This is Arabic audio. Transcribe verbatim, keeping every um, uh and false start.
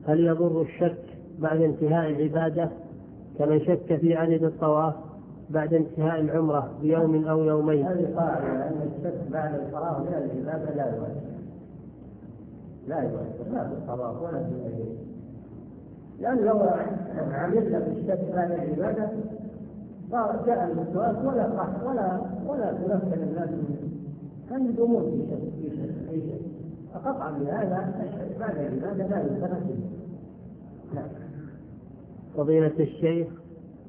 هل يضر الشك بعد انتهاء العبادة كمن شك في عدد الطواف بعد انتهاء العمرة بيوم أو يومين؟ هذه قاعدة أن الشك بعد الفراغ من العبادة لا يؤثر لا يؤثر لا في الطواف ولا في الأجل، لأن لو عملنا بالشك بعد العبادة صار جاء الوسواس ولا قحط ولا ولا تمثل الناس منه، كان يدومون في شك في شك في شك فقطعا بهذا الشك بعد العبادة لا يؤثر فيه. فضيلة الشيخ،